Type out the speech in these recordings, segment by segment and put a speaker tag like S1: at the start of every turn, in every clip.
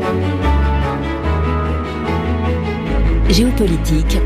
S1: Géopolitique,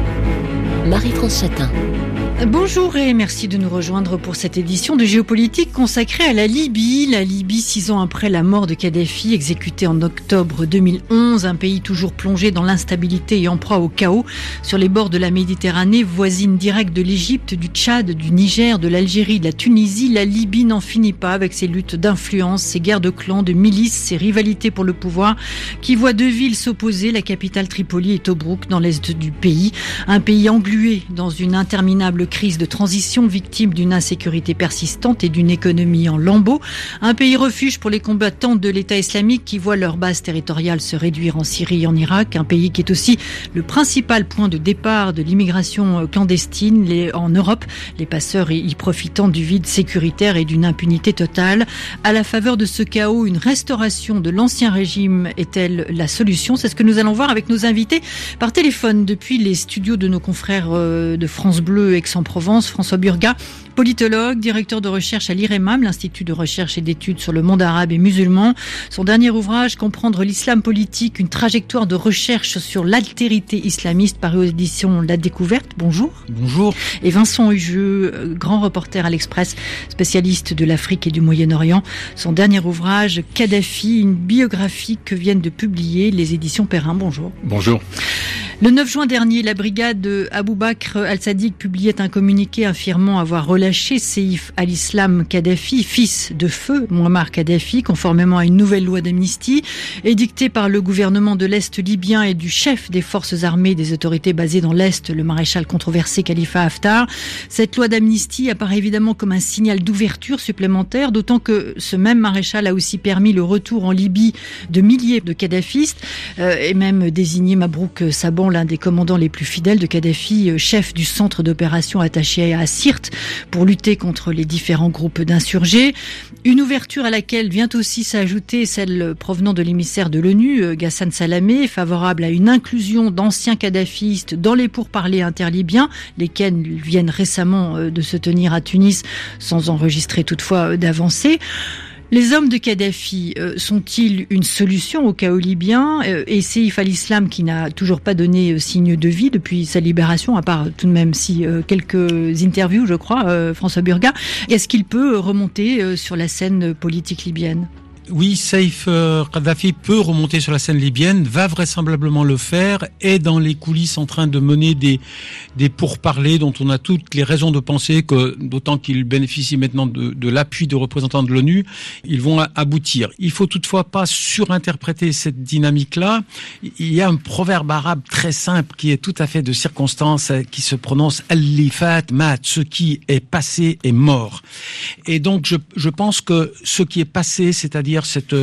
S1: Marie-France Chatin.
S2: Bonjour et merci de nous rejoindre pour cette édition de Géopolitique consacrée à la Libye. La Libye, 6 ans après la mort de Kadhafi, exécuté en octobre 2011, un pays toujours plongé dans l'instabilité et en proie au chaos, sur les bords de la Méditerranée, voisine directe de l'Égypte, du Tchad, du Niger, de l'Algérie, de la Tunisie. La Libye n'en finit pas avec ses luttes d'influence, ses guerres de clans, de milices, ses rivalités pour le pouvoir, qui voient deux villes s'opposer, la capitale Tripoli et Tobrouk dans l'est du pays. Un pays englué dans une interminable crise de transition, victime d'une insécurité persistante et d'une économie en lambeaux. Un pays refuge pour les combattants de l'État islamique qui voient leur base territoriale se réduire en Syrie et en Irak. Un pays qui est aussi le principal point de départ de l'immigration clandestine en Europe, les passeurs y profitant du vide sécuritaire et d'une impunité totale. À la faveur de ce chaos, une restauration de l'ancien régime est-elle la solution ? C'est ce que nous allons voir avec nos invités par téléphone depuis les studios de nos confrères de France Bleu Aix-en-Provence. François Burga, politologue, directeur de recherche à l'IREMAM, l'Institut de recherche et d'études sur le monde arabe et musulman. Son dernier ouvrage, Comprendre l'islam politique, une trajectoire de recherche sur l'altérité islamiste, paru aux éditions La Découverte. Bonjour.
S3: Bonjour.
S2: Et Vincent Hugeux, grand reporter à l'Express, spécialiste de l'Afrique et du Moyen-Orient. Son dernier ouvrage, Kadhafi, une biographie que viennent de publier les éditions Perrin. Bonjour.
S3: Bonjour.
S2: Le 9 juin dernier, la brigade Abou Bakr al-Sadiq publiait un communiqué affirmant avoir relâché Seif al-Islam Kadhafi, fils de feu Mouammar Kadhafi, conformément à une nouvelle loi d'amnistie édictée par le gouvernement de l'Est libyen et du chef des forces armées des autorités basées dans l'Est, le maréchal controversé Khalifa Haftar. Cette loi d'amnistie apparaît évidemment comme un signal d'ouverture supplémentaire, d'autant que ce même maréchal a aussi permis le retour en Libye de milliers de kadhafistes et même désigné Mabrouk Saban, l'un des commandants les plus fidèles de Kadhafi, chef du centre d'opération attaché à Sirte pour lutter contre les différents groupes d'insurgés. Une ouverture à laquelle vient aussi s'ajouter celle provenant de l'émissaire de l'ONU, Ghassan Salamé, favorable à une inclusion d'anciens kadhafistes dans les pourparlers interlibyens, lesquels viennent récemment de se tenir à Tunis sans enregistrer toutefois d'avancée. Les hommes de Kadhafi sont-ils une solution au chaos libyen ? Et Seif al-Islam, qui n'a toujours pas donné signe de vie depuis sa libération, à part tout de même quelques interviews, je crois, François Burga, est-ce qu'il peut remonter sur la scène politique libyenne ?
S3: Oui, Seif Kadhafi peut remonter sur la scène libyenne, va vraisemblablement le faire, est dans les coulisses en train de mener des pourparlers dont on a toutes les raisons de penser que, d'autant qu'il bénéficie maintenant de l'appui de représentants de l'ONU, ils vont aboutir. Il faut toutefois pas surinterpréter cette dynamique-là. Il y a un proverbe arabe très simple qui est tout à fait de circonstance, qui se prononce « Al-li fat mat », ce qui est passé est mort. Et donc je pense que ce qui est passé, c'est-à-dire cette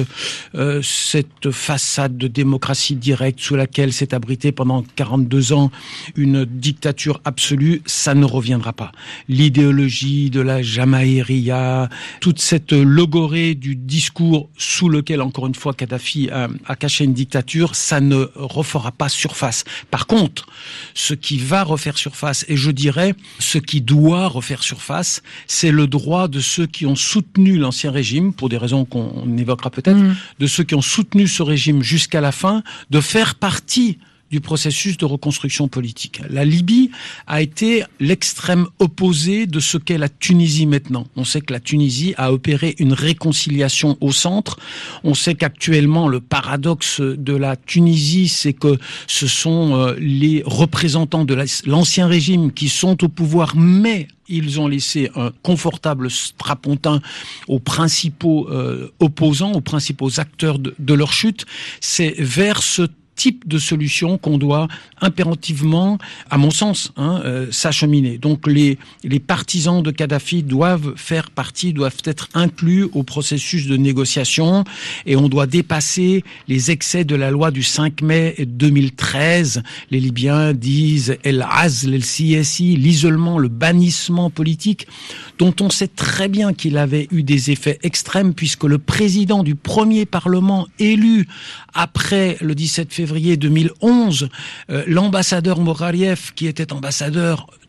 S3: façade de démocratie directe sous laquelle s'est abritée pendant 42 ans une dictature absolue, ça ne reviendra pas. L'idéologie de la jamaïria, toute cette logorée du discours sous lequel, encore une fois, Kadhafi a caché une dictature, ça ne refera pas surface. Par contre, ce qui va refaire surface, et je dirais ce qui doit refaire surface, c'est le droit de ceux qui ont soutenu l'ancien régime, pour des raisons qu'on évoquera peut-être, de ceux qui ont soutenu ce régime jusqu'à la fin, de faire partie du processus de reconstruction politique. La Libye a été l'extrême opposé de ce qu'est la Tunisie maintenant. On sait que la Tunisie a opéré une réconciliation au centre. On sait qu'actuellement, le paradoxe de la Tunisie, c'est que ce sont les représentants de l'ancien régime qui sont au pouvoir, mais ils ont laissé un confortable strapontin aux principaux opposants, aux principaux acteurs de leur chute. C'est vers ce type de solution qu'on doit impérativement, à mon sens, s'acheminer. Donc les partisans de Kadhafi doivent être inclus au processus de négociation, et on doit dépasser les excès de la loi du 5 mai 2013. Les Libyens disent el-azl, el-siyasi, l'isolement, le bannissement politique, dont on sait très bien qu'il avait eu des effets extrêmes, puisque le président du premier parlement élu après le 17 février 2011, l'ambassadeur Moraliev, qui était ambassadeur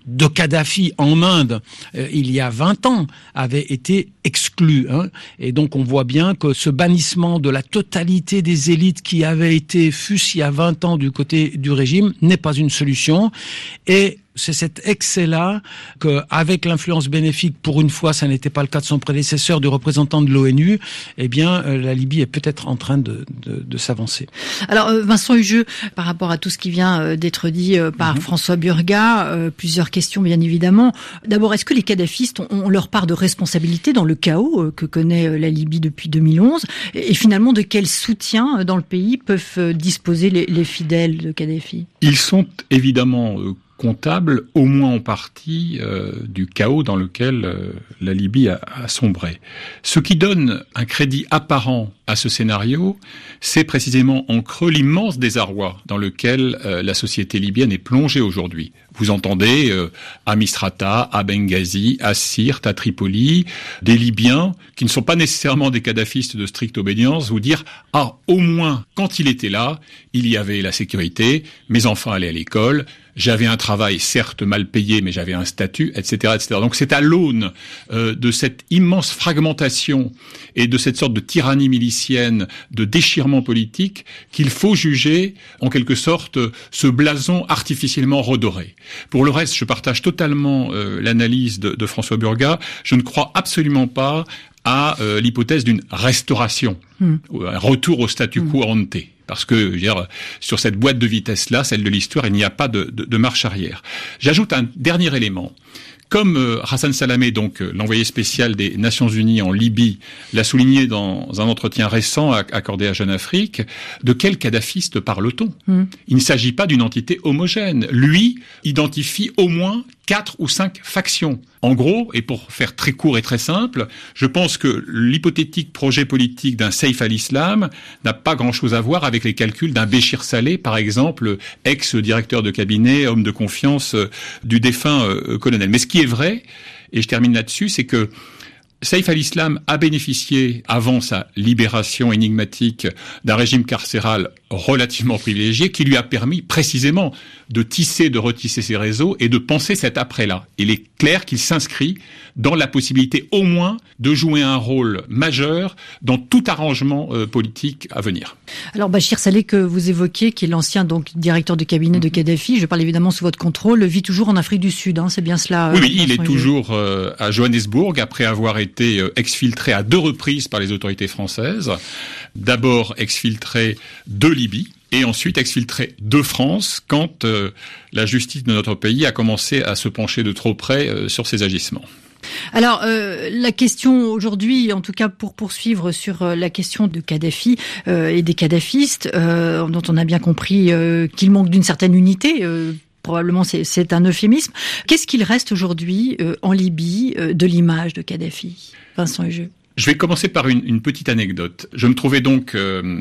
S3: de Kadhafi en Inde, il y a 20 ans, avait été exclu. Et donc on voit bien que ce bannissement de la totalité des élites qui avait été fût-ce il y a 20 ans du côté du régime n'est pas une solution. Et c'est cet excès-là qu'avec l'influence bénéfique, pour une fois, ça n'était pas le cas de son prédécesseur, du représentant de l'ONU, eh bien, la Libye est peut-être en train de s'avancer.
S2: Alors, Vincent Hugeux, par rapport à tout ce qui vient d'être dit par François Burgat, plusieurs questions, bien évidemment. D'abord, est-ce que les kadhafistes ont leur part de responsabilité dans le chaos que connaît la Libye depuis 2011? Et finalement, de quel soutien dans le pays peuvent disposer les fidèles de Kadhafi?
S4: Ils sont évidemment comptable, au moins en partie, du chaos dans lequel la Libye a sombré. Ce qui donne un crédit apparent à ce scénario, c'est précisément en creux l'immense désarroi dans lequel la société libyenne est plongée aujourd'hui. Vous entendez à Misrata, à Benghazi, à Sirte, à Tripoli, des Libyens qui ne sont pas nécessairement des kadhafistes de stricte obédience vous dire « Ah, au moins, quand il était là, il y avait la sécurité, mes enfants allaient à l'école, j'avais un travail certes mal payé, mais j'avais un statut, etc., etc. » Donc c'est à l'aune de cette immense fragmentation et de cette sorte de tyrannie milicienne, de déchirement politique, qu'il faut juger, en quelque sorte, ce blason artificiellement redoré. Pour le reste, je partage totalement l'analyse de François Burgat. Je ne crois absolument pas à l'hypothèse d'une restauration, ou un retour au statu quo ante. Parce que, je veux dire, sur cette boîte de vitesse-là, celle de l'histoire, il n'y a pas de marche arrière. J'ajoute un dernier élément. Comme Hassan Salamé, donc l'envoyé spécial des Nations Unies en Libye, l'a souligné dans un entretien récent accordé à Jeune Afrique, de quel kadhafiste parle-t-on ? Il ne s'agit pas d'une entité homogène. Lui identifie au moins 4 ou 5 factions. En gros, et pour faire très court et très simple, je pense que l'hypothétique projet politique d'un Saif al-Islam n'a pas grand-chose à voir avec les calculs d'un Béchir Saleh, par exemple, ex-directeur de cabinet, homme de confiance du défunt colonel. Mais ce qui est vrai, et je termine là-dessus, c'est que Saif al-Islam a bénéficié, avant sa libération énigmatique, d'un régime carcéral relativement privilégié qui lui a permis précisément de retisser ses réseaux et de penser cet après-là. Il est clair qu'il s'inscrit dans la possibilité au moins de jouer un rôle majeur dans tout arrangement politique à venir.
S2: Alors Béchir Saleh que vous évoquiez, qui est l'ancien donc directeur de cabinet de Kadhafi, je parle évidemment sous votre contrôle, vit toujours en Afrique du Sud, c'est bien cela?
S4: Oui, il est toujours à Johannesburg après avoir été exfiltré à 2 reprises par les autorités françaises. D'abord exfiltré de Libye et ensuite exfiltré de France quand la justice de notre pays a commencé à se pencher de trop près sur ses agissements.
S2: Alors, la question aujourd'hui, en tout cas pour poursuivre sur la question de Kadhafi et des kadhafistes, dont on a bien compris qu'il manque d'une certaine unité, probablement c'est un euphémisme. Qu'est-ce qu'il reste aujourd'hui en Libye de l'image de Kadhafi, Vincent Hugeux?
S4: Je vais commencer par une petite anecdote. Je me trouvais donc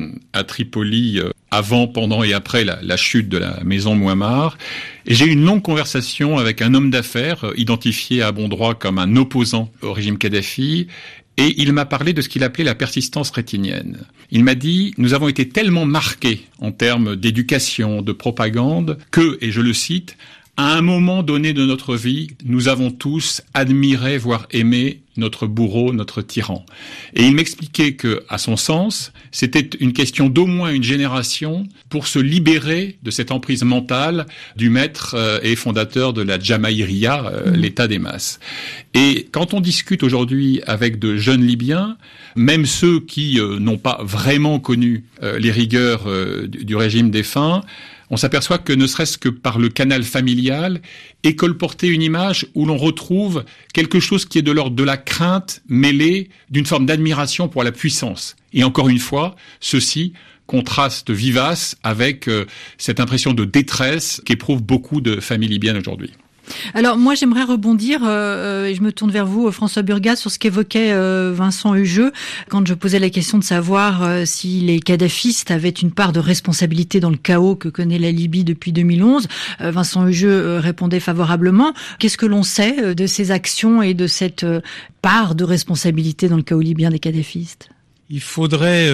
S4: à Tripoli avant, pendant et après la chute de la maison Mouammar, et j'ai eu une longue conversation avec un homme d'affaires identifié à bon droit comme un opposant au régime Kadhafi, et il m'a parlé de ce qu'il appelait la persistance rétinienne. Il m'a dit « Nous avons été tellement marqués en termes d'éducation, de propagande, que, et je le cite, à un moment donné de notre vie, nous avons tous admiré, voire aimé notre bourreau, notre tyran. » Et il m'expliquait que, à son sens, c'était une question d'au moins une génération pour se libérer de cette emprise mentale du maître et fondateur de la Jamaïria, l'État des masses. Et quand on discute aujourd'hui avec de jeunes Libyens, même ceux qui n'ont pas vraiment connu les rigueurs du régime défunt, on s'aperçoit que ne serait-ce que par le canal familial est colportée une image où l'on retrouve quelque chose qui est de l'ordre de la crainte mêlée d'une forme d'admiration pour la puissance. Et encore une fois, ceci contraste vivace avec cette impression de détresse qu'éprouvent beaucoup de familles libyennes aujourd'hui.
S2: Alors moi j'aimerais rebondir et je me tourne vers vous François Burgat sur ce qu'évoquait Vincent Hugeux quand je posais la question de savoir si les kadhafistes avaient une part de responsabilité dans le chaos que connaît la Libye depuis 2011. Vincent Hugeux répondait favorablement. Qu'est-ce que l'on sait de ces actions et de cette part de responsabilité dans le chaos libyen des kadhafistes ?
S3: Il faudrait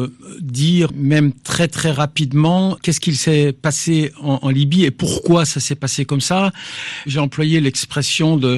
S3: dire même très très rapidement qu'est-ce qu'il s'est passé en Libye et pourquoi ça s'est passé comme ça. J'ai employé l'expression de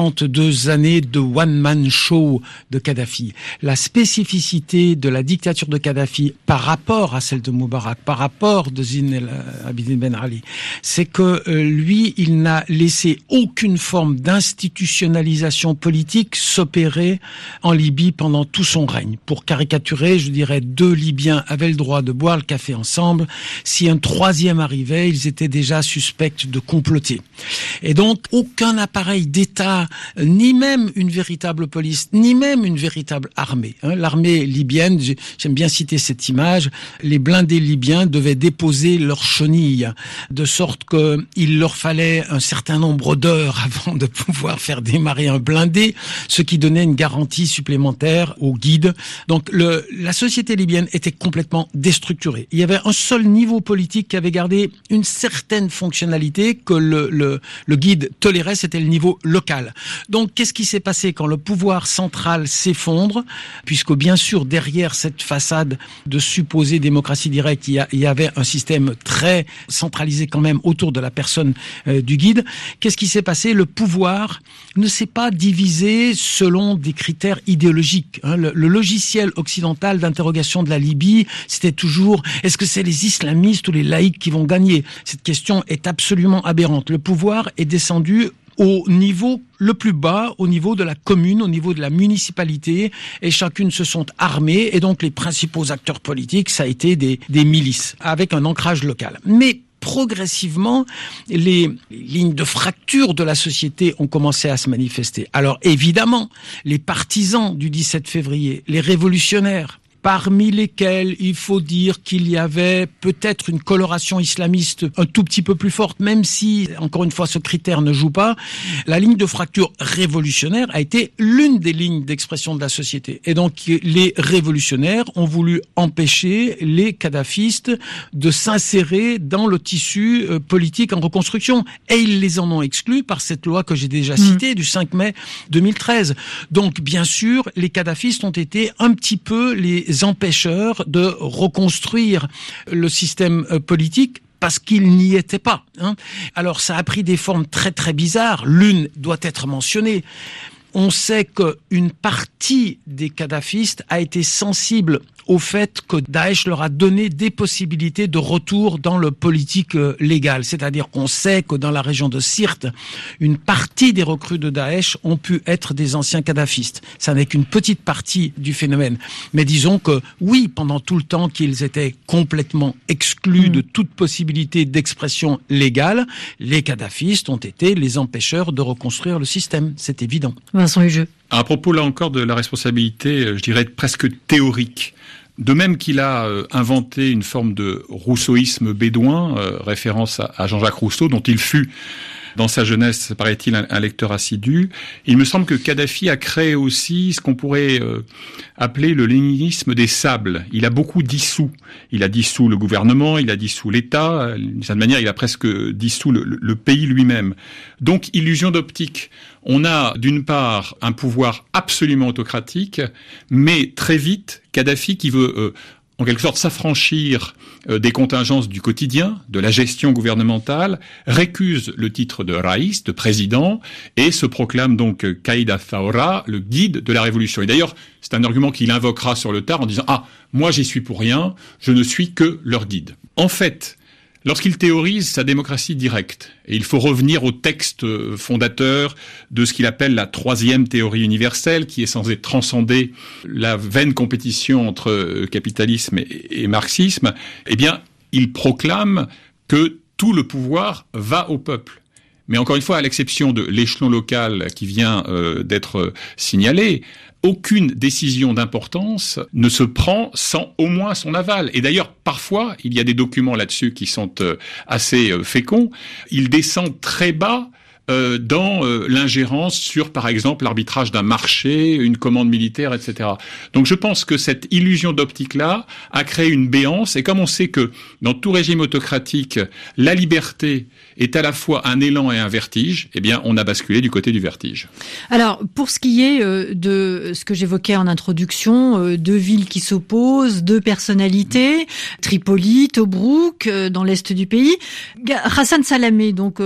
S3: 42 années de one-man show de Kadhafi. La spécificité de la dictature de Kadhafi par rapport à celle de Moubarak, par rapport de Zine El Abidine Ben Ali, c'est que lui, il n'a laissé aucune forme d'institutionnalisation politique s'opérer en Libye pendant tout son règne. Pour caricaturer, je dirais 2 Libyens avaient le droit de boire le café ensemble. Si un troisième arrivait, ils étaient déjà suspects de comploter. Et donc, aucun appareil d'État, ni même une véritable police, ni même une véritable armée. L'armée libyenne, j'aime bien citer cette image, les blindés libyens devaient déposer leurs chenilles, de sorte qu'il leur fallait un certain nombre d'heures avant de pouvoir faire démarrer un blindé, ce qui donnait une garantie supplémentaire aux guides. Donc, la société libyenne était complètement déstructurée. Il y avait un seul niveau politique qui avait gardé une certaine fonctionnalité que le guide tolérait, c'était le niveau local. Donc, qu'est-ce qui s'est passé quand le pouvoir central s'effondre, puisque bien sûr, derrière cette façade de supposée démocratie directe, il y avait un système très centralisé quand même autour de la personne du guide. Qu'est-ce qui s'est passé? Le pouvoir ne s'est pas divisé selon des critères idéologiques. Le logiciel occidental d'interrogation de la Libye, c'était toujours est-ce que c'est les islamistes ou les laïcs qui vont gagner? Cette question est absolument aberrante. Le pouvoir est descendu au niveau le plus bas, au niveau de la commune, au niveau de la municipalité, et chacune se sont armées, et donc les principaux acteurs politiques, ça a été des milices, avec un ancrage local. Mais progressivement, les lignes de fracture de la société ont commencé à se manifester. Alors évidemment, les partisans du 17 février, les révolutionnaires, parmi lesquels il faut dire qu'il y avait peut-être une coloration islamiste un tout petit peu plus forte, même si, encore une fois, ce critère ne joue pas. La ligne de fracture révolutionnaire a été l'une des lignes d'expression de la société. Et donc, les révolutionnaires ont voulu empêcher les kadhafistes de s'insérer dans le tissu politique en reconstruction. Et ils les en ont exclus par cette loi que j'ai déjà citée, du 5 mai 2013. Donc, bien sûr, les kadhafistes ont été un petit peu les empêcheurs de reconstruire le système politique parce qu'ils n'y étaient pas. Alors ça a pris des formes très très bizarres. L'une doit être mentionnée. On sait qu'une partie des kadhafistes a été sensible au fait que Daesh leur a donné des possibilités de retour dans le politique légal. C'est-à-dire qu'on sait que dans la région de Sirte, une partie des recrues de Daesh ont pu être des anciens kadhafistes. Ça n'est qu'une petite partie du phénomène. Mais disons que oui, pendant tout le temps qu'ils étaient complètement exclus de toute possibilité d'expression légale, les kadhafistes ont été les empêcheurs de reconstruire le système. C'est évident.
S2: Vincent Hugeux.
S4: À propos là encore de la responsabilité, je dirais presque théorique. De même qu'il a inventé une forme de rousseauisme bédouin, référence à Jean-Jacques Rousseau, dont il fut dans sa jeunesse, paraît-il, un lecteur assidu. Il me semble que Kadhafi a créé aussi ce qu'on pourrait appeler le léninisme des sables. Il a beaucoup dissous. Il a dissous le gouvernement, il a dissous l'État. D'une certaine manière, il a presque dissous le pays lui-même. Donc, illusion d'optique. On a, d'une part, un pouvoir absolument autocratique, mais très vite, Kadhafi qui veut en quelque sorte s'affranchir des contingences du quotidien, de la gestion gouvernementale, récuse le titre de Raïs, de président, et se proclame donc Qaïd al-Thawra, le guide de la révolution. Et d'ailleurs, c'est un argument qu'il invoquera sur le tard en disant « Ah, moi j'y suis pour rien, je ne suis que leur guide ». En fait, lorsqu'il théorise sa démocratie directe, et il faut revenir au texte fondateur de ce qu'il appelle la troisième théorie universelle, qui est censée transcender la vaine compétition entre capitalisme et marxisme, eh bien, il proclame que tout le pouvoir va au peuple. Mais encore une fois, à l'exception de l'échelon local qui vient d'être signalé, aucune décision d'importance ne se prend sans au moins son aval. Et d'ailleurs, parfois, il y a des documents là-dessus qui sont assez féconds. Il descend très bas dans l'ingérence sur, par exemple, l'arbitrage d'un marché, une commande militaire, etc. Donc je pense que cette illusion d'optique-là a créé une béance, et comme on sait que dans tout régime autocratique, la liberté est à la fois un élan et un vertige, eh bien on a basculé du côté du vertige.
S2: Alors, pour ce qui est de ce que j'évoquais en introduction, deux villes qui s'opposent, deux personnalités, Tripoli, Tobrouk, dans l'est du pays, Hassan Salamé, donc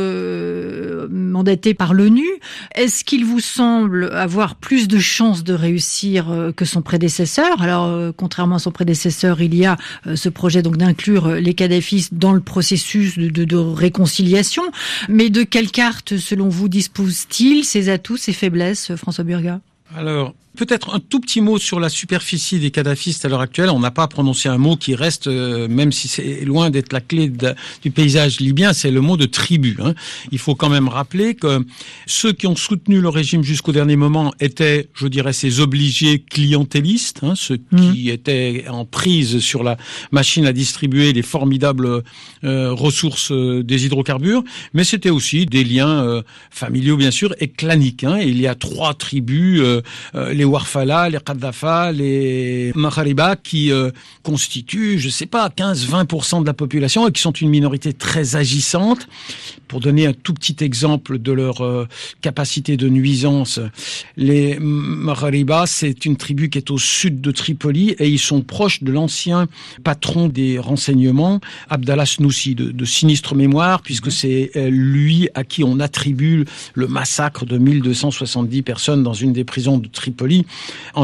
S2: mandaté par l'ONU, est-ce qu'il vous semble avoir plus de chances de réussir que son prédécesseur? Alors, contrairement à son prédécesseur, il y a ce projet donc d'inclure les kadhafistes dans le processus de réconciliation. Mais de quelle carte, selon vous, dispose-t-il, ses atouts, ses faiblesses, François Burgat?
S3: Alors, peut-être un tout petit mot sur la superficie des kadhafistes à l'heure actuelle. On n'a pas prononcé un mot qui reste, même si c'est loin d'être la clé du paysage libyen, c'est le mot de tribu. Il faut quand même rappeler que ceux qui ont soutenu le régime jusqu'au dernier moment étaient, je dirais, ces obligés clientélistes, ceux qui étaient en prise sur la machine à distribuer les formidables ressources des hydrocarbures, mais c'était aussi des liens familiaux, bien sûr, et claniques. Il y a 3 tribus, les Warfala, les Qaddafa, les Maghariba, qui constituent, je sais pas, 15-20% de la population et qui sont une minorité très agissante. Pour donner un tout petit exemple de leur capacité de nuisance, les Maghariba, c'est une tribu qui est au sud de Tripoli et ils sont proches de l'ancien patron des renseignements, Abdallah Snoussi, de sinistre mémoire, puisque c'est lui à qui on attribue le massacre de 1270 personnes dans une des prisons de Tripoli en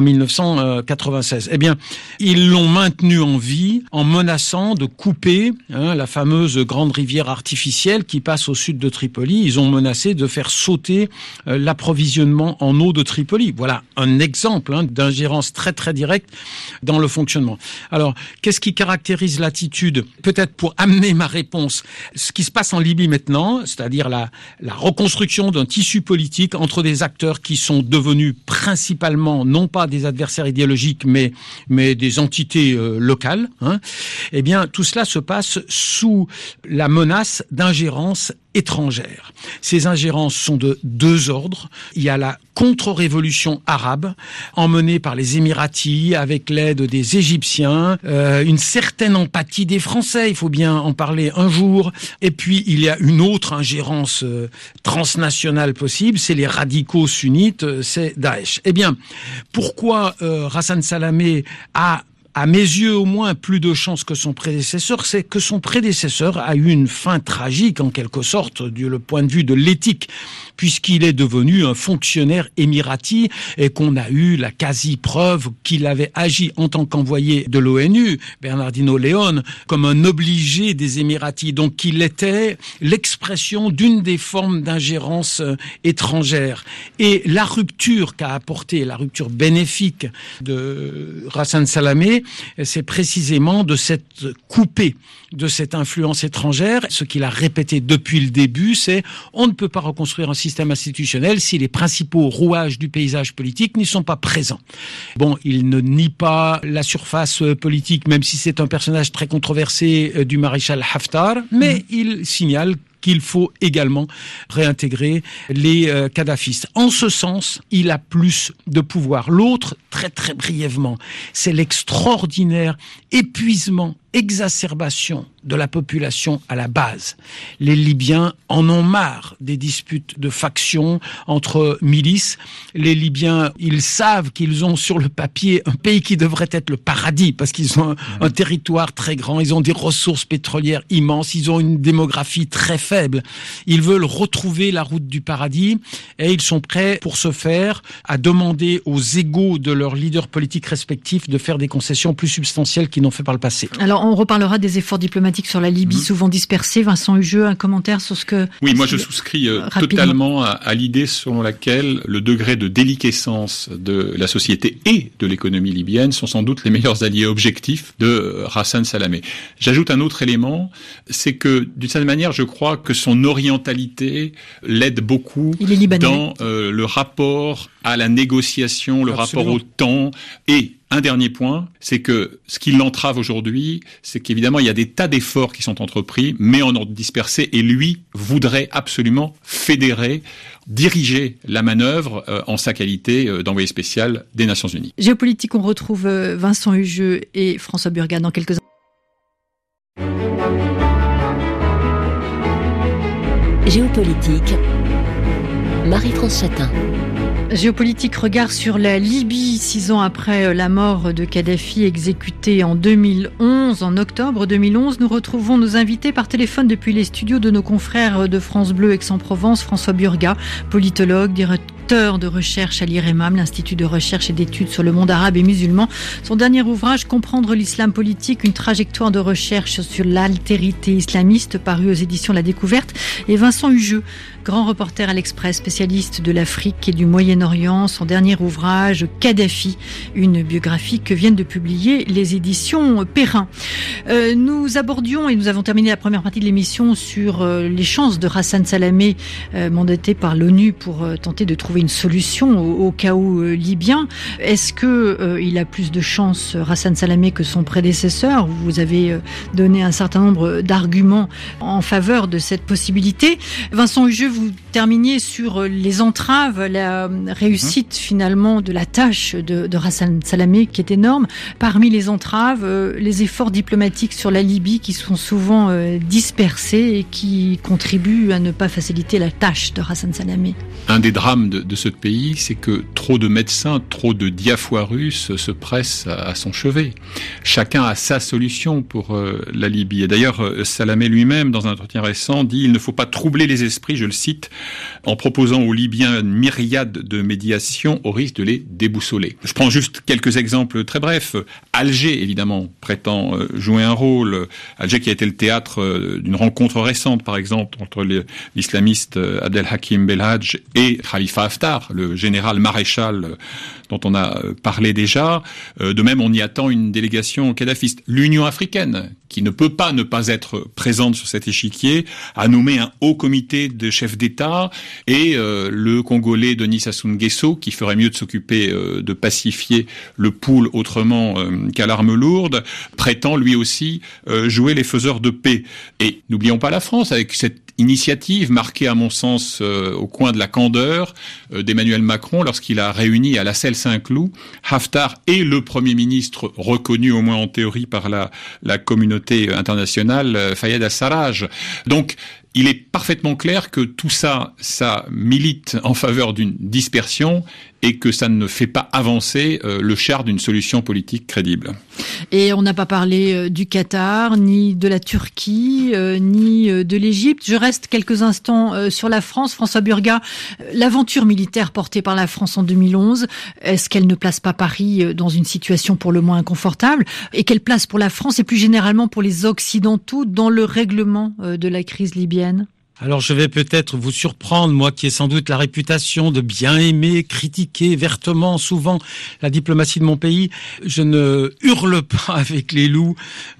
S3: 1996. Eh bien, ils l'ont maintenu en vie en menaçant de couper la fameuse grande rivière artificielle qui passe au sud de Tripoli. Ils ont menacé de faire sauter l'approvisionnement en eau de Tripoli. Voilà un exemple d'ingérence très très directe dans le fonctionnement. Alors, qu'est-ce qui caractérise l'attitude? Peut-être pour amener ma réponse, ce qui se passe en Libye maintenant, c'est-à-dire la reconstruction d'un tissu politique entre des acteurs qui sont devenus principalement non pas des adversaires idéologiques mais des entités locales. Eh bien, tout cela se passe sous la menace d'ingérence étrangères. Ces ingérences sont de 2 ordres. Il y a la contre-révolution arabe, emmenée par les Émiratis, avec l'aide des Égyptiens, une certaine empathie des Français, il faut bien en parler un jour. Et puis, il y a une autre ingérence transnationale possible, c'est les radicaux sunnites, c'est Daesh. Eh bien, pourquoi Hassan Salamé a, à mes yeux au moins, plus de chance que son prédécesseur? C'est que son prédécesseur a eu une fin tragique, en quelque sorte, du point de vue de l'éthique, puisqu'il est devenu un fonctionnaire émirati et qu'on a eu la quasi-preuve qu'il avait agi en tant qu'envoyé de l'ONU, Bernardino León, comme un obligé des Émiratis. Donc il était l'expression d'une des formes d'ingérence étrangère. Et la rupture qu'a apportée, la rupture bénéfique de Hassan Salamé, c'est précisément de cette coupée de cette influence étrangère. Ce qu'il a répété depuis le début, c'est on ne peut pas reconstruire un système institutionnel si les principaux rouages du paysage politique n'y sont pas présents. Bon, il ne nie pas la surface politique, même si c'est un personnage très controversé du maréchal Haftar, mais il signale qu'il faut également réintégrer les kadhafistes. En ce sens, il a plus de pouvoir. L'autre, très très brièvement, c'est l'extraordinaire épuisement, exacerbation de la population à la base. Les Libyens en ont marre des disputes de factions entre milices. Les Libyens, ils savent qu'ils ont sur le papier un pays qui devrait être le paradis parce qu'ils ont un territoire très grand, ils ont des ressources pétrolières immenses, ils ont une démographie très faible. Ils veulent retrouver la route du paradis et ils sont prêts pour ce faire à demander aux égaux de leurs leaders politiques respectifs de faire des concessions plus substantielles qu'ils n'ont fait par le passé.
S2: Alors, on reparlera des efforts diplomatiques sur la Libye, souvent dispersés. Vincent Hugeux, un commentaire sur ce que...
S4: Oui, moi je souscris totalement à l'idée selon laquelle le degré de déliquescence de la société et de l'économie libyenne sont sans doute les meilleurs alliés objectifs de Hassan Salamé. J'ajoute un autre élément, c'est que d'une certaine manière, je crois que son orientalité l'aide beaucoup dans le rapport à la négociation, le rapport au temps et Un dernier point, c'est que ce qui l'entrave aujourd'hui, c'est qu'évidemment, il y a des tas d'efforts qui sont entrepris, mais en ordre dispersé, et lui voudrait absolument fédérer, diriger la manœuvre en sa qualité d'envoyé spécial des Nations Unies.
S2: Géopolitique, on retrouve Vincent Hugeux et François Burgat dans quelques instants.
S1: Géopolitique, Marie-France Chatin.
S2: Géopolitique, regard sur la Libye, 6 ans après la mort de Kadhafi, exécuté en 2011. En octobre 2011, nous retrouvons nos invités par téléphone depuis les studios de nos confrères de France Bleu Aix-en-Provence. François Burgat, politologue, directeur de recherche à l'IREMAM, l'Institut de recherche et d'études sur le monde arabe et musulman. Son dernier ouvrage, Comprendre l'islam politique, une trajectoire de recherche sur l'altérité islamiste, paru aux éditions La Découverte. Et Vincent Hugeux, grand reporter à l'Express, spécialiste de l'Afrique et du Moyen-Orient. Son dernier ouvrage, Kadhafi, une biographie que viennent de publier les éditions Perrin. Nous abordions, et nous avons terminé la première partie de l'émission, sur les chances de Hassan Salamé, mandaté par l'ONU pour tenter de trouver une solution au chaos libyen. Est-ce que il a plus de chances, Hassan Salamé, que son prédécesseur? Vous avez donné un certain nombre d'arguments en faveur de cette possibilité. Vincent Hugeux, vous terminiez sur les entraves, la réussite finalement de la tâche de Hassan Salamé qui est énorme. Parmi les entraves, les efforts diplomatiques sur la Libye qui sont souvent dispersés et qui contribuent à ne pas faciliter la tâche de Hassan Salamé.
S4: Un des drames de ce pays, c'est que trop de médecins, trop de diafois russes se pressent à son chevet. Chacun a sa solution pour la Libye. Et d'ailleurs, Salamé lui-même, dans un entretien récent, dit « Il ne faut pas troubler les esprits », je le cite, en proposant aux Libyens une myriade de médiations au risque de les déboussoler. Je prends juste quelques exemples très brefs. Alger, évidemment, prétend jouer un rôle. Alger qui a été le théâtre d'une rencontre récente, par exemple, entre l'islamiste Abdelhakim Belhadj et Khalifa Haftar, le général maréchal dont on a parlé déjà. De même, on y attend une délégation kadhafiste. L'Union africaine, qui ne peut pas ne pas être présente sur cet échiquier, a nommé un haut comité de chefs d'État, et le Congolais Denis Sassou Nguesso, qui ferait mieux de s'occuper de pacifier le pool autrement qu'à l'arme lourde, prétend lui aussi jouer les faiseurs de paix. Et n'oublions pas la France, avec cette initiative marquée à mon sens au coin de la candeur d'Emmanuel Macron lorsqu'il a réuni à la Selle Saint-Cloud Haftar et le Premier ministre reconnu au moins en théorie par la communauté internationale, Fayez al-Sarraj. Donc il est parfaitement clair que tout ça milite en faveur d'une dispersion et que ça ne fait pas avancer le char d'une solution politique crédible.
S2: Et on n'a pas parlé du Qatar, ni de la Turquie, ni de l'Égypte. Je reste quelques instants sur la France. François Burgat, l'aventure militaire portée par la France en 2011, est-ce qu'elle ne place pas Paris dans une situation pour le moins inconfortable? Et quelle place pour la France et plus généralement pour les Occidentaux dans le règlement de la crise libyenne?
S3: Alors je vais peut-être vous surprendre, moi qui ai sans doute la réputation de bien aimer, critiquer vertement souvent la diplomatie de mon pays. Je ne hurle pas avec les loups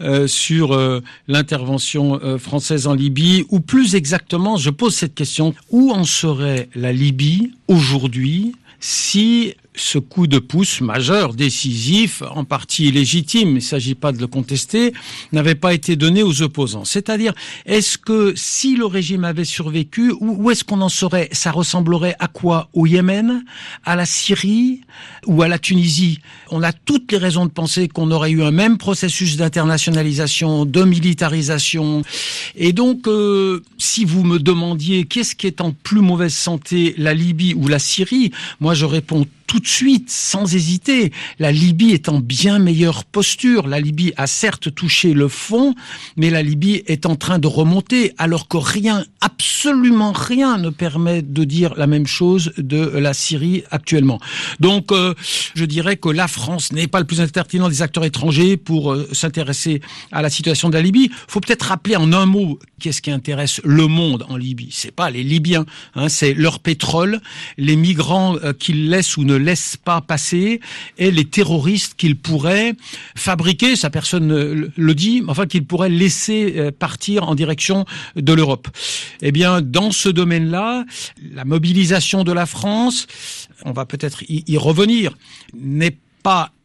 S3: sur l'intervention française en Libye, ou plus exactement, je pose cette question, où en serait la Libye aujourd'hui si ce coup de pouce majeur, décisif, en partie illégitime, il ne s'agit pas de le contester, n'avait pas été donné aux opposants. C'est-à-dire, est-ce que si le régime avait survécu, où est-ce qu'on en serait? Ça ressemblerait à quoi? Au Yémen, à la Syrie ou à la Tunisie? On a toutes les raisons de penser qu'on aurait eu un même processus d'internationalisation, de militarisation. Et donc, si vous me demandiez qu'est-ce qui est en plus mauvaise santé, la Libye ou la Syrie, moi je réponds tout de suite, sans hésiter, la Libye est en bien meilleure posture. La Libye a certes touché le fond, mais la Libye est en train de remonter, alors que rien, absolument rien ne permet de dire la même chose de la Syrie actuellement. Donc, je dirais que la France n'est pas le plus pertinent des acteurs étrangers pour s'intéresser à la situation de la Libye. Faut peut-être rappeler en un mot qu'est-ce qui intéresse le monde en Libye. C'est pas les Libyens, c'est leur pétrole, les migrants qu'ils laissent ou ne laissent pas passer, et les terroristes qu'ils pourraient fabriquer, ça personne le dit, mais enfin qu'ils pourraient laisser partir en direction de l'Europe. Eh bien, dans ce domaine-là, la mobilisation de la France, on va peut-être y revenir, n'est pas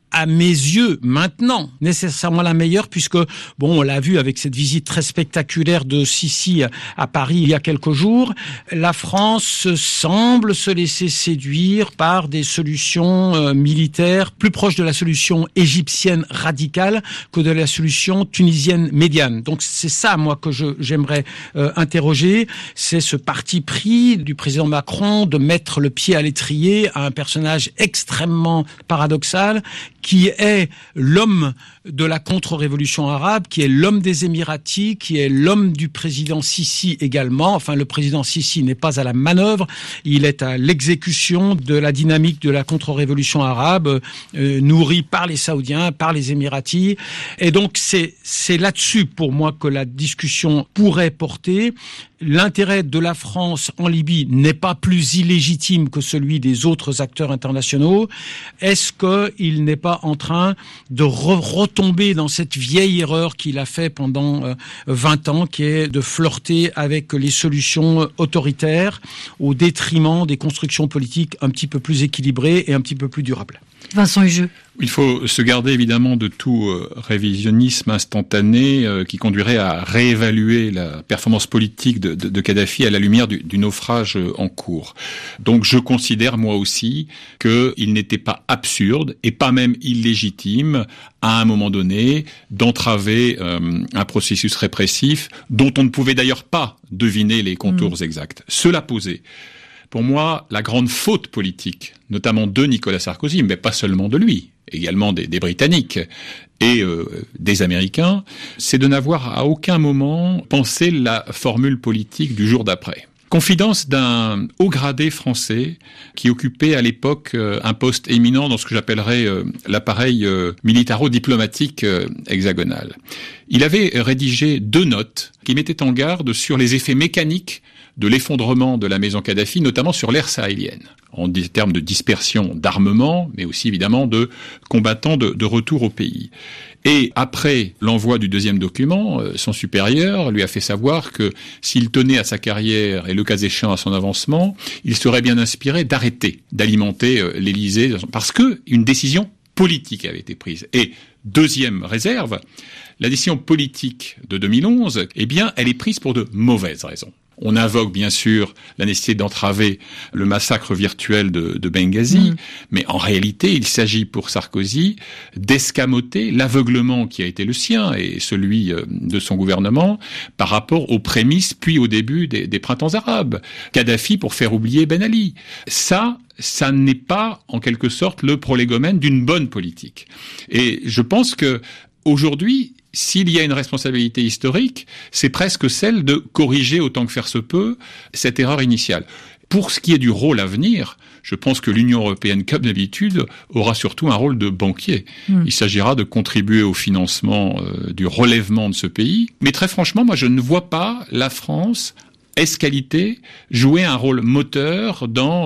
S3: à mes yeux, maintenant, nécessairement la meilleure, puisque, on l'a vu avec cette visite très spectaculaire de Sisi à Paris il y a quelques jours, la France semble se laisser séduire par des solutions militaires plus proches de la solution égyptienne radicale que de la solution tunisienne médiane. Donc c'est ça, moi, que j'aimerais interroger, c'est ce parti pris du président Macron de mettre le pied à l'étrier à un personnage extrêmement paradoxal, qui est l'homme de la contre-révolution arabe, qui est l'homme des Émiratis, qui est l'homme du président Sisi également. Enfin, le président Sisi n'est pas à la manœuvre, il est à l'exécution de la dynamique de la contre-révolution arabe, nourrie par les Saoudiens, par les Émiratis. Et donc, c'est là-dessus, pour moi, que la discussion pourrait porter. L'intérêt de la France en Libye n'est pas plus illégitime que celui des autres acteurs internationaux. Est-ce qu'il n'est pas en train de retomber dans cette vieille erreur qu'il a fait pendant 20 ans, qui est de flirter avec les solutions autoritaires au détriment des constructions politiques un petit peu plus équilibrées et un petit peu plus durables?
S2: Vincent Hugeux.
S4: Il faut se garder évidemment de tout révisionnisme instantané qui conduirait à réévaluer la performance politique de Kadhafi à la lumière du naufrage en cours. Donc je considère moi aussi qu'il n'était pas absurde et pas même illégitime à un moment donné d'entraver un processus répressif dont on ne pouvait d'ailleurs pas deviner les contours exacts. Cela posé, pour moi, la grande faute politique, notamment de Nicolas Sarkozy, mais pas seulement de lui, également des Britanniques et des Américains, c'est de n'avoir à aucun moment pensé la formule politique du jour d'après. Confidence d'un haut gradé français qui occupait à l'époque un poste éminent dans ce que j'appellerais l'appareil militaro-diplomatique hexagonal. Il avait rédigé 2 notes qui mettaient en garde sur les effets mécaniques de l'effondrement de la maison Kadhafi, notamment sur l'ère sahélienne, en termes de dispersion d'armement, mais aussi évidemment de combattants de retour au pays. Et après l'envoi du 2e document, son supérieur lui a fait savoir que s'il tenait à sa carrière et le cas échéant à son avancement, il serait bien inspiré d'arrêter d'alimenter l'Élysée, parce que une décision politique avait été prise. Et 2e réserve, la décision politique de 2011, elle est prise pour de mauvaises raisons. On invoque bien sûr la nécessité d'entraver le massacre virtuel de Benghazi, mais en réalité, il s'agit pour Sarkozy d'escamoter l'aveuglement qui a été le sien et celui de son gouvernement par rapport aux prémices puis au début des printemps arabes. Kadhafi pour faire oublier Ben Ali. Ça n'est pas en quelque sorte le prolégomène d'une bonne politique. Et je pense que aujourd'hui, s'il y a une responsabilité historique, c'est presque celle de corriger autant que faire se peut cette erreur initiale. Pour ce qui est du rôle à venir, je pense que l'Union européenne, comme d'habitude, aura surtout un rôle de banquier. Il s'agira de contribuer au financement du relèvement de ce pays. Mais très franchement, moi, je ne vois pas la France, ès-qualité, jouer un rôle moteur dans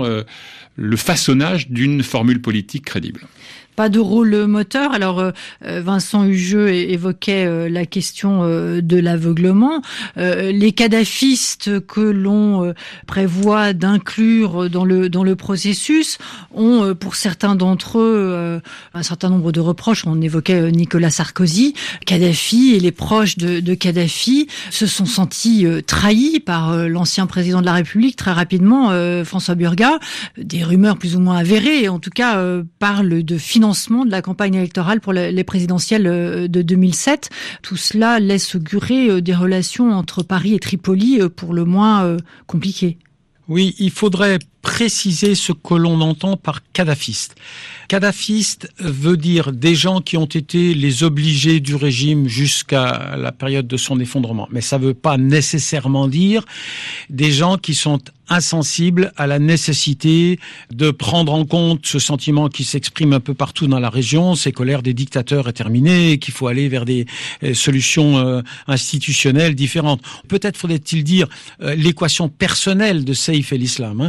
S4: le façonnage d'une formule politique crédible.
S2: Pas de rôle moteur. Alors, Vincent Hugeux évoquait la question de l'aveuglement. Les kadhafistes que l'on prévoit d'inclure dans le processus ont, pour certains d'entre eux, un certain nombre de reproches. On évoquait Nicolas Sarkozy. Kadhafi et les proches de Kadhafi se sont sentis trahis par l'ancien président de la République très rapidement, François Burga. Des rumeurs plus ou moins avérées, en tout cas, parlent de financement de la campagne électorale pour les présidentielles de 2007. Tout cela laisse augurer des relations entre Paris et Tripoli pour le moins compliquées.
S3: Oui, il faudrait préciser ce que l'on entend par kadhafiste. Kadhafiste veut dire des gens qui ont été les obligés du régime jusqu'à la période de son effondrement. Mais ça ne veut pas nécessairement dire des gens qui sont insensibles à la nécessité de prendre en compte ce sentiment qui s'exprime un peu partout dans la région, c'est que l'ère des dictateurs est terminée, qu'il faut aller vers des solutions institutionnelles différentes. Peut-être faudrait-il dire l'équation personnelle de Saïf el-Islam. Saïf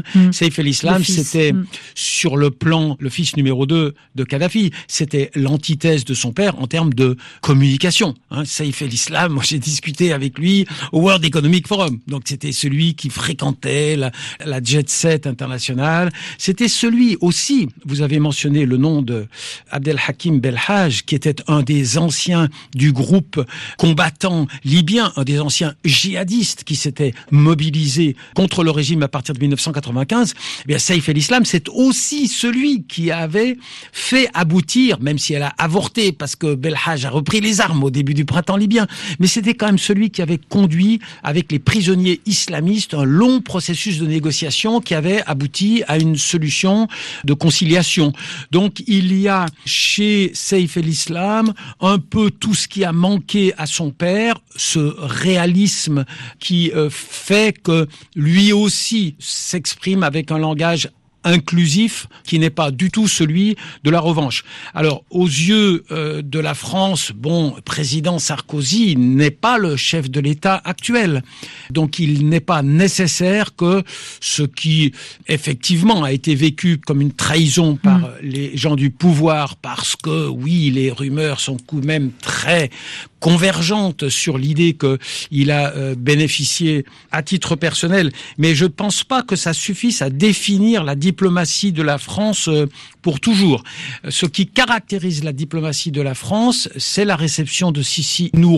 S3: Saif el-Islam, c'était sur le plan, le fils numéro 2 de Kadhafi, c'était l'antithèse de son père en termes de communication. Saif el-Islam, moi j'ai discuté avec lui au World Economic Forum. Donc c'était celui qui fréquentait la jet set internationale. C'était celui aussi, vous avez mentionné le nom de Abdelhakim Belhaj, qui était un des anciens du groupe combattant libyen, un des anciens djihadistes qui s'était mobilisé contre le régime à partir de 1995. Eh bien, Saif el-Islam, c'est aussi celui qui avait fait aboutir, même si elle a avorté parce que Belhaj a repris les armes au début du printemps libyen, mais c'était quand même celui qui avait conduit avec les prisonniers islamistes un long processus de négociation qui avait abouti à une solution de conciliation. Donc il y a chez Saif el-Islam un peu tout ce qui a manqué à son père, ce réalisme qui fait que lui aussi s'exprime avec un langage inclusif qui n'est pas du tout celui de la revanche. Alors, aux yeux de la France, président Sarkozy n'est pas le chef de l'État actuel. Donc, il n'est pas nécessaire que ce qui, effectivement, a été vécu comme une trahison par les gens du pouvoir, parce que, oui, les rumeurs sont quand même très convergente sur l'idée qu'il a bénéficié à titre personnel, mais je ne pense pas que ça suffise à définir la diplomatie de la France pour toujours. Ce qui caractérise la diplomatie de la France, c'est la réception de Sisi. Nous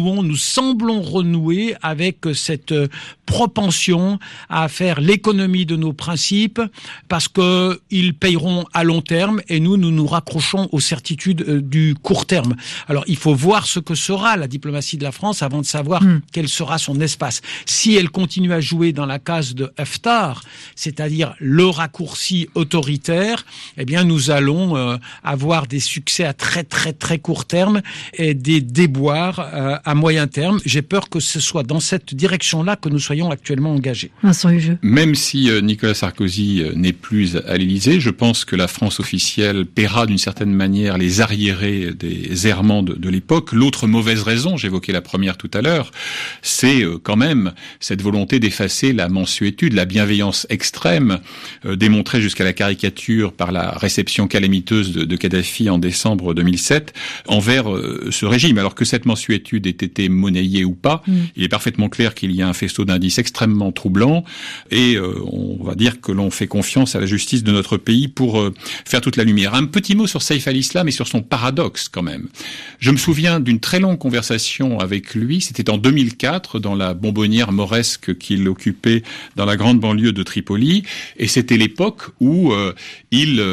S3: semblons renouer avec cette propension à faire l'économie de nos principes parce qu'ils payeront à long terme et nous nous raccrochons aux certitudes du court terme. Alors il faut voir ce que sera la diplomatie de la France avant de savoir quel sera son espace. Si elle continue à jouer dans la case de Haftar, c'est-à-dire le raccourci autoritaire, eh bien nous allons avoir des succès à très très très court terme et des déboires à moyen terme. J'ai peur que ce soit dans cette direction-là que nous soyons actuellement engagés.
S2: Vincent Hugeux.
S4: Même si Nicolas Sarkozy n'est plus à l'Élysée, je pense que la France officielle paiera d'une certaine manière les arriérés des errements de l'époque. L'autre mauvaise raison, j'évoquais la première tout à l'heure, c'est quand même cette volonté d'effacer la mansuétude, la bienveillance extrême, démontrée jusqu'à la caricature par la réception calamiteuse de Kadhafi en décembre 2007 envers ce régime. Alors que cette mansuétude ait été monnayée ou pas, il est parfaitement clair qu'il y a un faisceau d'indices extrêmement troublant et on va dire que l'on fait confiance à la justice de notre pays pour faire toute la lumière. Un petit mot sur Saif el-Islam et sur son paradoxe quand même. Je me souviens d'une très longue conversation avec lui, c'était en 2004 dans la bonbonnière mauresque qu'il occupait dans la grande banlieue de Tripoli et c'était l'époque où il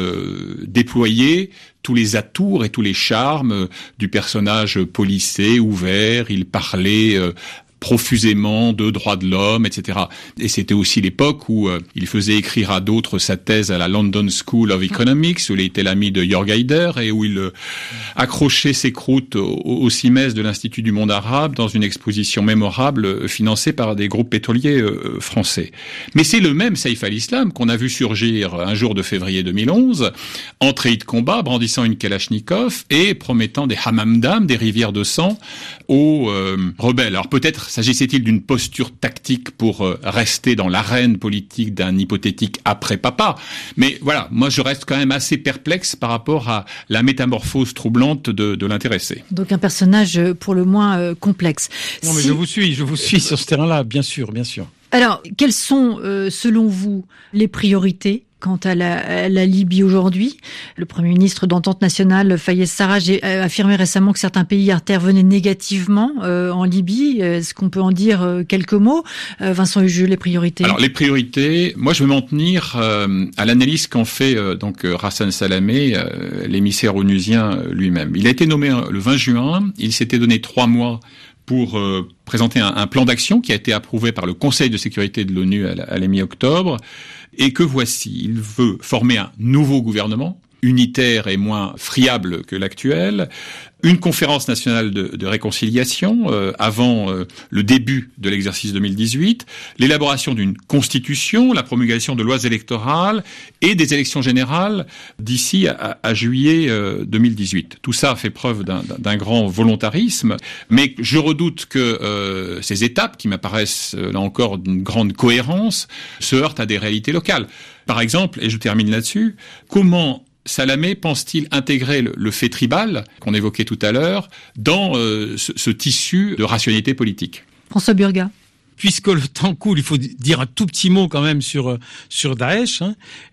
S4: déployait tous les atours et tous les charmes du personnage policé, ouvert, il parlait profusément de droits de l'homme, etc. Et c'était aussi l'époque où il faisait écrire à d'autres sa thèse à la London School of Economics, où il était l'ami de Jörg Haider et où il accrochait ses croûtes au CIMES de l'Institut du monde arabe dans une exposition mémorable financée par des groupes pétroliers français. Mais c'est le même Saif el-Islam qu'on a vu surgir un jour de février 2011, en treillis de combat, brandissant une Kalachnikov et promettant des hammam-dam, des rivières de sang, aux rebelles. Alors peut-être s'agissait-il d'une posture tactique pour rester dans l'arène politique d'un hypothétique après-papa. Mais voilà, moi je reste quand même assez perplexe par rapport à la métamorphose troublante de l'intéressé.
S2: Donc un personnage pour le moins complexe.
S3: Non mais je vous suis sur ce terrain-là, bien sûr, bien sûr.
S2: Alors, quelles sont, selon vous, les priorités quant à la Libye aujourd'hui? Le Premier ministre d'Entente nationale, Fayez Sarraj, a affirmé récemment que certains pays intervenaient négativement en Libye. Est-ce qu'on peut en dire quelques mots? Vincent Hugeux, les priorités? Alors,
S4: les priorités, moi je vais m'en tenir à l'analyse qu'en fait Hassan Salamé, l'émissaire onusien lui-même. Il a été nommé le 20 juin, il s'était donné 3 mois pour présenter un plan d'action qui a été approuvé par le Conseil de sécurité de l'ONU à la mi-octobre, et que voici, il veut former un nouveau gouvernement unitaire et moins friable que l'actuelle, une conférence nationale de réconciliation avant le début de l'exercice 2018, l'élaboration d'une constitution, la promulgation de lois électorales et des élections générales d'ici à juillet 2018. Tout ça fait preuve d'un grand volontarisme, mais je redoute que ces étapes, qui m'apparaissent là encore d'une grande cohérence, se heurtent à des réalités locales. Par exemple, et je termine là-dessus, comment Salamé pense-t-il intégrer le fait tribal, qu'on évoquait tout à l'heure, dans ce tissu de rationalité politique?
S2: François Burga.
S3: Puisque le temps coule, il faut dire un tout petit mot quand même sur Daesh.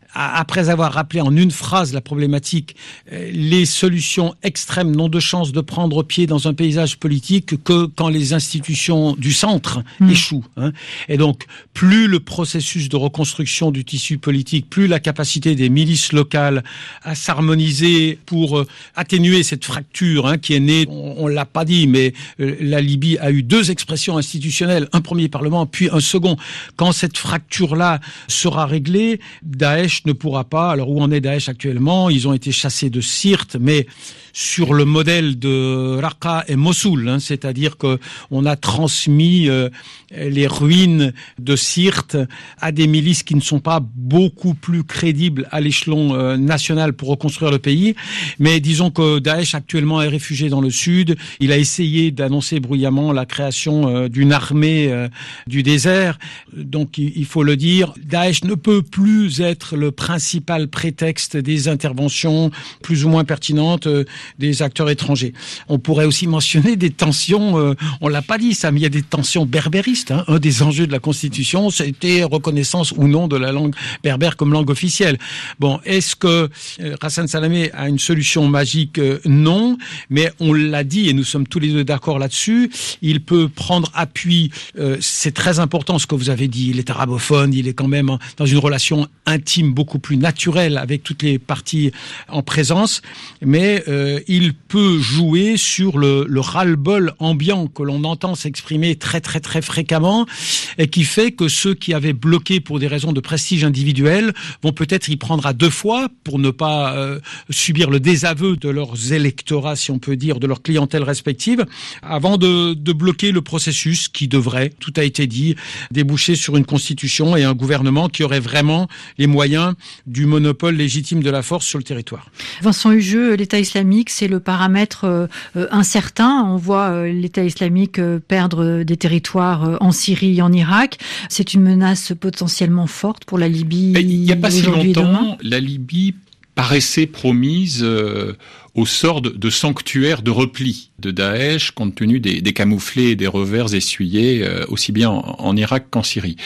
S3: Après avoir rappelé en une phrase la problématique, les solutions extrêmes n'ont de chance de prendre pied dans un paysage politique que quand les institutions du centre échouent. Et donc, plus le processus de reconstruction du tissu politique, plus la capacité des milices locales à s'harmoniser pour atténuer cette fracture qui est née, on l'a pas dit, mais la Libye a eu 2 expressions institutionnelles, un premier parlement, puis un second. Quand cette fracture-là sera réglée, Daesh ne pourra pas. Alors, où en est Daesh actuellement? Ils ont été chassés de Sirte, mais sur le modèle de Raqqa et Mossoul, c'est-à-dire que on a transmis les ruines de Sirte à des milices qui ne sont pas beaucoup plus crédibles à l'échelon national pour reconstruire le pays. Mais disons que Daesh actuellement est réfugié dans le sud. Il a essayé d'annoncer bruyamment la création d'une armée du désert. Donc, il faut le dire, Daesh ne peut plus être le principal prétexte des interventions plus ou moins pertinentes des acteurs étrangers. On pourrait aussi mentionner des tensions, on l'a pas dit ça, mais il y a des tensions berbéristes. Un des enjeux de la Constitution, c'était reconnaissance ou non de la langue berbère comme langue officielle. Bon, est-ce que Hassan Salamé a une solution magique? Non, mais on l'a dit et nous sommes tous les deux d'accord là-dessus. Il peut prendre appui, c'est très important ce que vous avez dit, il est arabophone, il est quand même dans une relation intime beaucoup plus naturelle avec toutes les parties en présence, mais il peut jouer sur le ras-le-bol ambiant que l'on entend s'exprimer très très très fréquemment et qui fait que ceux qui avaient bloqué pour des raisons de prestige individuel vont peut-être y prendre à 2 fois pour ne pas subir le désaveu de leurs électorats, si on peut dire, de leur clientèle respective, avant de bloquer le processus qui devrait, tout a été dit, déboucher sur une constitution et un gouvernement qui aurait vraiment les moyens du monopole légitime de la force sur le territoire.
S2: Vincent Hugeux, l'État islamique, c'est le paramètre incertain. On voit l'État islamique perdre des territoires en Syrie et en Irak. C'est une menace potentiellement forte pour la Libye.
S4: Il n'y a pas si
S2: aujourd'hui
S4: longtemps, la Libye paraissait promise au sort de sanctuaire de repli de Daesh, compte tenu des camouflets et des revers essuyés, aussi bien en Irak qu'en Syrie.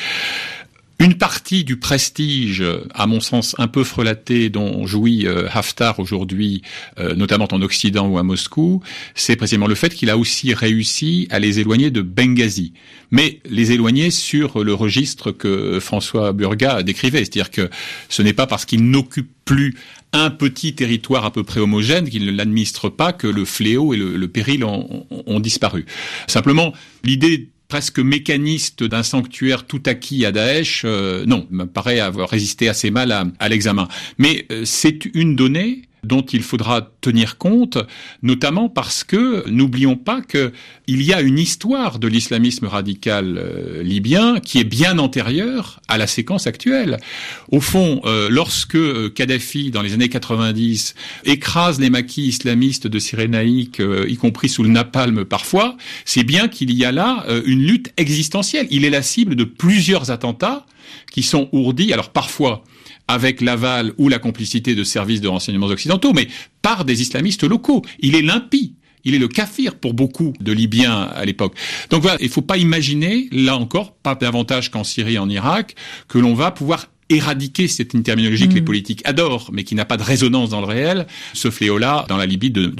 S4: Une partie du prestige, à mon sens un peu frelaté, dont jouit Haftar aujourd'hui, notamment en Occident ou à Moscou, c'est précisément le fait qu'il a aussi réussi à les éloigner de Benghazi. Mais les éloigner sur le registre que François Burga décrivait. C'est-à-dire que ce n'est pas parce qu'il n'occupe plus un petit territoire à peu près homogène qu'il ne l'administre pas que le fléau et le péril ont disparu. Simplement, l'idée presque mécaniste d'un sanctuaire tout acquis à Daesh, non, me paraît avoir résisté assez mal à l'examen. Mais c'est une donnée dont il faudra tenir compte, notamment parce que n'oublions pas que il y a une histoire de l'islamisme radical libyen qui est bien antérieure à la séquence actuelle. Au fond, lorsque Kadhafi, dans les années 90, écrase les maquis islamistes de Cyrénaïque, y compris sous le napalm parfois, c'est bien qu'il y a là une lutte existentielle. Il est la cible de plusieurs attentats qui sont ourdis, alors parfois avec l'aval ou la complicité de services de renseignements occidentaux, mais par des islamistes locaux. Il est l'impie. Il est le kafir pour beaucoup de Libyens à l'époque. Donc voilà, il ne faut pas imaginer, là encore, pas davantage qu'en Syrie et en Irak, que l'on va pouvoir éradiquer, c'est une terminologie que les politiques adorent, mais qui n'a pas de résonance dans le réel, ce fléau-là dans la Libye de demain.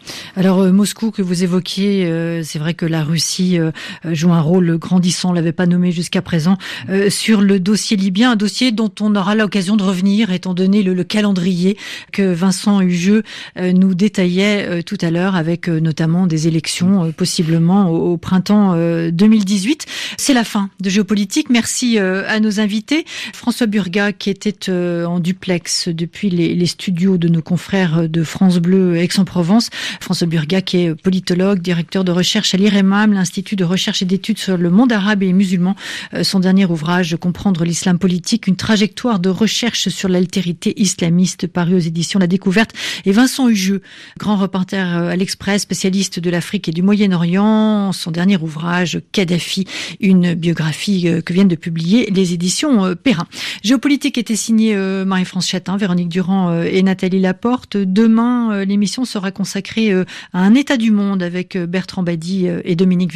S2: Alors Moscou que vous évoquiez, c'est vrai que la Russie joue un rôle grandissant, on l'avait pas nommé jusqu'à présent, sur le dossier libyen, un dossier dont on aura l'occasion de revenir étant donné le calendrier que Vincent Hugeux nous détaillait tout à l'heure, avec notamment des élections possiblement au printemps 2018. C'est la fin de Géopolitique. Merci à nos invités. François Burgat qui était en duplex depuis les studios de nos confrères de France Bleu Aix-en-Provence. François Burgat qui est politologue, directeur de recherche à l'IREMAM, l'Institut de recherche et d'études sur le monde arabe et musulman. Son dernier ouvrage, Comprendre l'islam politique, une trajectoire de recherche sur l'altérité islamiste, paru aux éditions La Découverte. Et Vincent Hugeux, grand reporter à l'Express, spécialiste de l'Afrique et du Moyen-Orient. Son dernier ouvrage, Kadhafi, une biographie que viennent de publier les éditions Perrin. Géopolitique était signée Marie-France Chatin, Véronique Durand et Nathalie Laporte. Demain, l'émission sera consacrée à un état du monde avec Bertrand Badi et Dominique